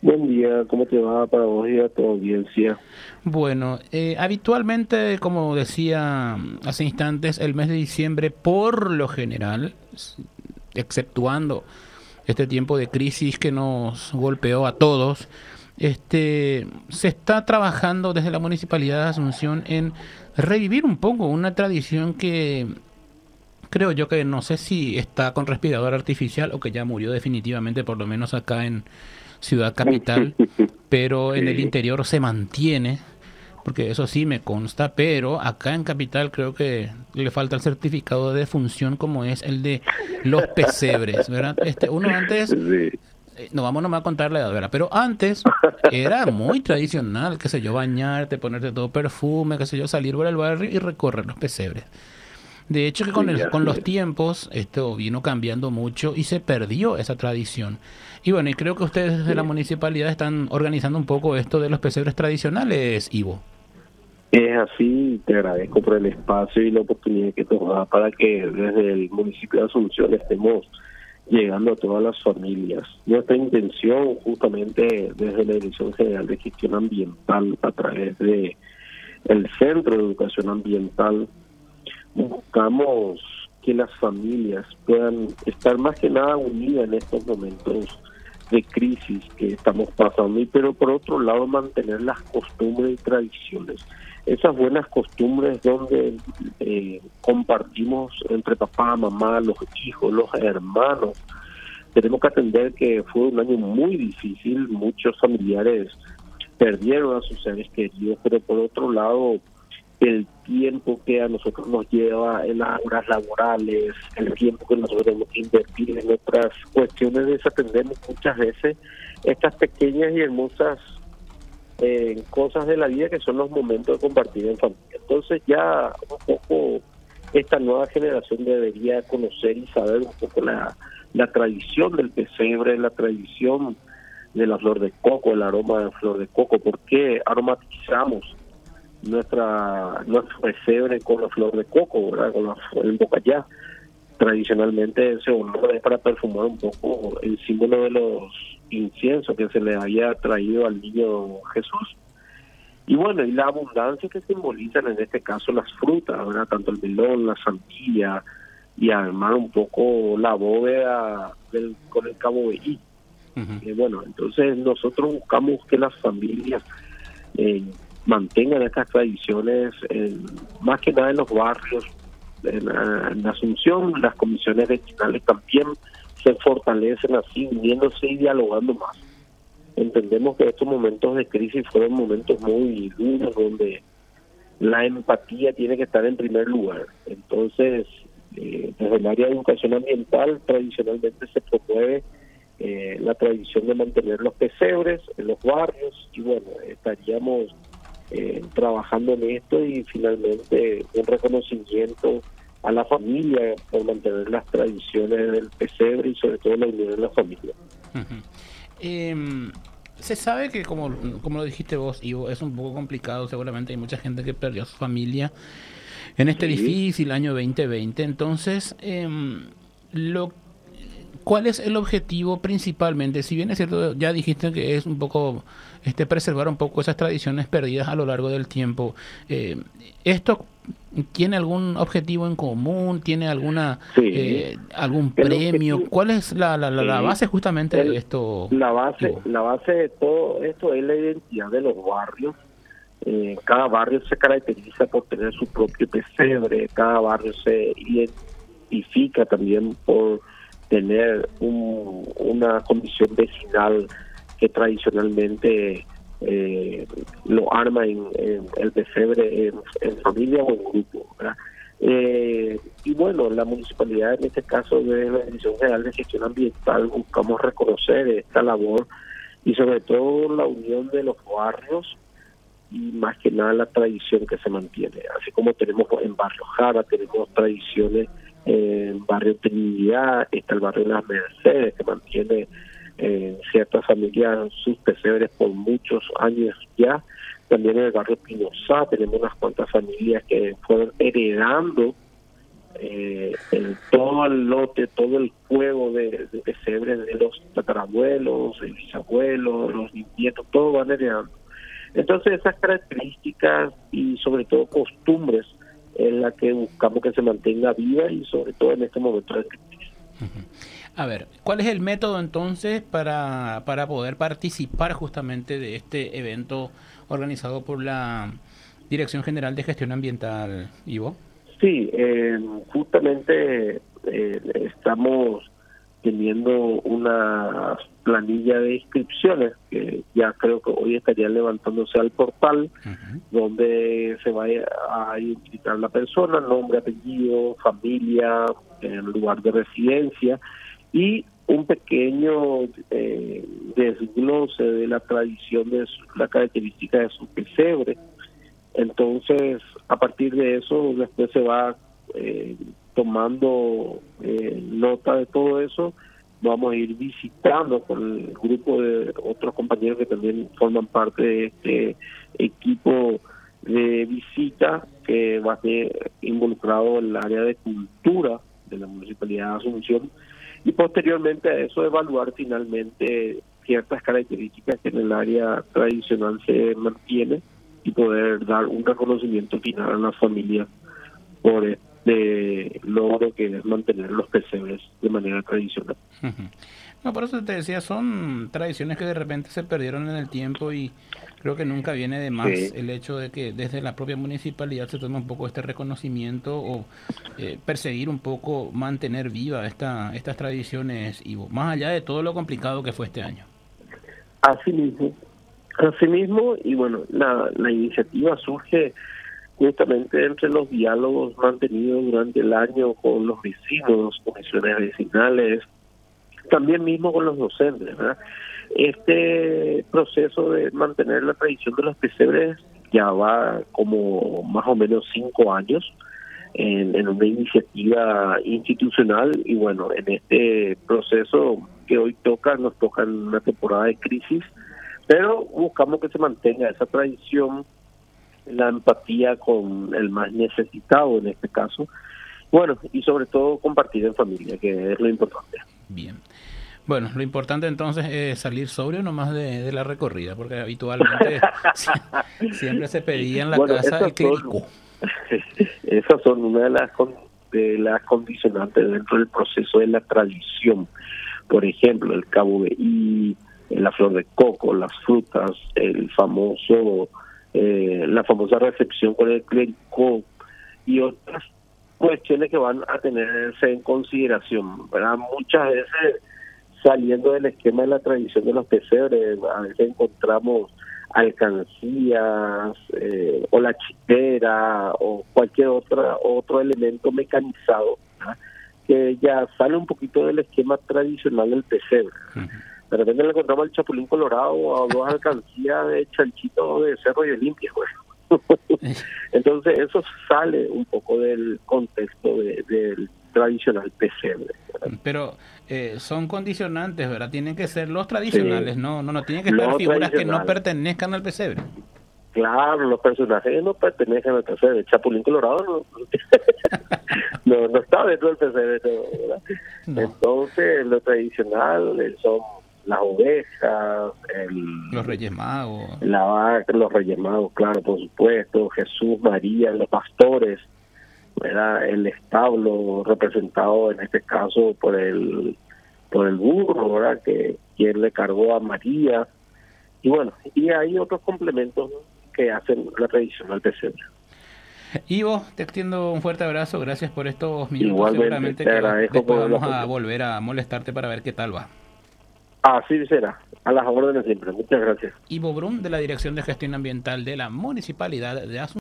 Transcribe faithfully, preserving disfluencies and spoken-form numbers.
Buen día, ¿cómo te va para vos y a tu audiencia? Bueno, eh, habitualmente, como decía hace instantes, el mes de diciembre, por lo general, s- exceptuando este tiempo de crisis que nos golpeó a todos, este, se está trabajando desde la Municipalidad de Asunción en revivir un poco una tradición que creo yo que no sé si está con respirador artificial o que ya murió definitivamente, por lo menos acá en Ciudad Capital, pero en el Sí, interior se mantiene, porque eso sí me consta, pero acá en Capital creo que le falta el certificado de defunción como es el de los pesebres, ¿verdad? Este, uno antes, sí, eh, no vamos nomás a contar la edad, ¿verdad? Pero antes era muy tradicional, qué sé yo, bañarte, ponerte todo perfume, qué sé yo, salir por el barrio y recorrer los pesebres. De hecho que con sí, el, con así los es. tiempos esto vino cambiando mucho y se perdió esa tradición. Y bueno, y creo que ustedes desde la Sí. municipalidad están organizando un poco esto de los pesebres tradicionales, Ivo. Es así, te agradezco por el espacio y la oportunidad que nos da para que desde el municipio de Asunción estemos llegando a todas las familias. Nuestra intención, justamente desde la Dirección General de Gestión Ambiental, a través de el Centro de Educación Ambiental, buscamos que las familias puedan estar más que nada unidas en estos momentos de crisis que estamos pasando, y pero por otro lado mantener las costumbres y tradiciones, esas buenas costumbres donde eh, compartimos entre papá, mamá, los hijos, los hermanos. Tenemos que atender que fue un año muy difícil, muchos familiares perdieron a sus seres queridos, pero por otro lado el tiempo que a nosotros nos lleva en las horas laborales, el tiempo que nosotros tenemos que invertir en otras cuestiones, desatendemos muchas veces estas pequeñas y hermosas eh, cosas de la vida que son los momentos de compartir en familia. Entonces ya un poco esta nueva generación debería conocer y saber un poco la, la tradición del pesebre, la tradición de la flor de coco, el aroma de flor de coco, por qué aromatizamos nuestra nuestro pesebre con la flor de coco, ¿verdad? Con la, el bocayá. Tradicionalmente ese olor es para perfumar un poco el símbolo de los inciensos que se le había traído al niño Jesús. Y bueno, y la abundancia que simbolizan en este caso las frutas, ¿verdad? Tanto el melón, la sandía, y armar un poco la bóveda del, con el cabo veí. Ujú. Eh, bueno, entonces nosotros buscamos que las familias eh, mantengan estas tradiciones, eh, más que nada en los barrios. En, la, en Asunción, las comisiones vecinales también se fortalecen así, uniéndose y dialogando más. Entendemos que estos momentos de crisis fueron momentos muy duros, donde la empatía tiene que estar en primer lugar. Entonces, eh, desde el área de educación ambiental, tradicionalmente se promueve eh, la tradición de mantener los pesebres en los barrios, y bueno, estaríamos eh, trabajando en esto, y finalmente un reconocimiento a la familia por mantener las tradiciones del pesebre y sobre todo la unión de la familia. Ujú. Em, Se sabe que, como, como lo dijiste vos, Ivo, es un poco complicado. Seguramente hay mucha gente que perdió a su familia en este Sí, difícil año veinte veinte. Entonces, em, lo, ¿cuál es el objetivo principalmente? Si bien es cierto, ya dijiste que es un poco este preservar un poco esas tradiciones perdidas a lo largo del tiempo. Eh, ¿Esto tiene algún objetivo en común? ¿Tiene alguna sí. eh, algún El premio? objetivo, ¿Cuál es la, la, la la sí. base justamente de El, esto, la base, Ivo? la base de todo esto es la identidad de los barrios. Eh, cada barrio se caracteriza por tener su propio pesebre, cada barrio se identifica también por tener un, una condición vecinal que tradicionalmente eh, lo arma en, en el pesebre en, en familia o en grupo, ¿verdad? Eh, y bueno, la municipalidad, en este caso de la Dirección General de Gestión Ambiental, buscamos reconocer esta labor y sobre todo la unión de los barrios, y más que nada la tradición que se mantiene. Así como tenemos en Barrio Jara, tenemos tradiciones en Barrio Trinidad, está el Barrio Las Mercedes, que mantiene en ciertas familias sus pesebres por muchos años ya. También en el Barrio Pinosá tenemos unas cuantas familias que fueron heredando eh, el, todo el lote, todo el juego de, de pesebres de los tatarabuelos, el bisabuelos, los nietos, todo van heredando. Entonces esas características y sobre todo costumbres en las que buscamos que se mantenga viva y sobre todo en este momento de crisis. Uh-huh. A ver, ¿cuál es el método entonces para, para poder participar justamente de este evento organizado por la Dirección General de Gestión Ambiental, Ivo? Sí, eh, justamente eh, estamos teniendo una planilla de inscripciones que ya creo que hoy estaría levantándose al portal, uh-huh, donde se va a identificar la persona, nombre, apellido, familia, el lugar de residencia y un pequeño eh, desglose de la tradición, de su, la característica de su pesebre. Entonces, a partir de eso, después se va eh, tomando eh, nota de todo eso. Vamos a ir visitando con el grupo de otros compañeros que también forman parte de este equipo de visita que va a ser involucrado en el área de cultura de la Municipalidad de Asunción y posteriormente a eso evaluar finalmente ciertas características que en el área tradicional se mantienen y poder dar un reconocimiento final a las familias por este logro que es mantener los pesebres de manera tradicional. Uh-huh. No, por eso te decía, son tradiciones que de repente se perdieron en el tiempo y creo que nunca viene de más sí. el hecho de que desde la propia municipalidad se tome un poco este reconocimiento o eh, perseguir un poco, mantener viva esta, estas tradiciones, Ivo, más allá de todo lo complicado que fue este año. Así mismo. Asimismo, y bueno, la, la iniciativa surge justamente entre los diálogos mantenidos durante el año con los vecinos, comisiones vecinales, también mismo con los docentes, ¿verdad? Este proceso de mantener la tradición de los pesebres ya va como más o menos cinco años en, en una iniciativa institucional y bueno, en este proceso que hoy toca, nos toca en una temporada de crisis, pero buscamos que se mantenga esa tradición, la empatía con el más necesitado en este caso, bueno, y sobre todo compartir en familia, que es lo importante. Bien. Bueno, lo importante entonces es salir sobrio nomás de, de la recorrida, porque habitualmente siempre se pedía en la bueno, casa el clérigo. Esas son una de las, de las condicionantes dentro del proceso de la tradición. Por ejemplo, el cabo de y la flor de coco, las frutas, el famoso, eh, la famosa recepción con el clérigo y otras cuestiones que van a tenerse en consideración, ¿verdad? Muchas veces saliendo del esquema de la tradición de los pesebres, a veces encontramos alcancías eh, o la chitera o cualquier otra otro elemento mecanizado, ¿verdad? Que ya sale un poquito del esquema tradicional del pesebre. Uh-huh. De repente le encontramos el chapulín colorado o dos alcancías de chanchito de Cerro y Olimpia, bueno. Entonces eso sale un poco del contexto de, del tradicional pesebre, ¿verdad? Pero eh, son condicionantes, ¿verdad? Tienen que ser los tradicionales, sí. no no no tienen que estar figuras que no pertenezcan al pesebre. Claro, los personajes no pertenecen al pesebre. El chapulín colorado no no, no está dentro del pesebre, ¿verdad? No. Entonces lo tradicional son las ovejas, el, los Reyes Magos, la vaca, los Reyes Magos, claro, por supuesto, Jesús, María, los pastores, ¿verdad? El establo representado en este caso por el por el burro, ¿verdad? Que quien le cargó a María, y bueno, y hay otros complementos que hacen la tradicional pesebre. Ivo, te extiendo un fuerte abrazo, gracias por estos minutos. Igualmente, seguramente te que agradezco después por vamos a volver a molestarte para ver qué tal va. Así será, a las órdenes siempre. Muchas gracias. Ivo Brun, de la Dirección de Gestión Ambiental de la Municipalidad de Asunción.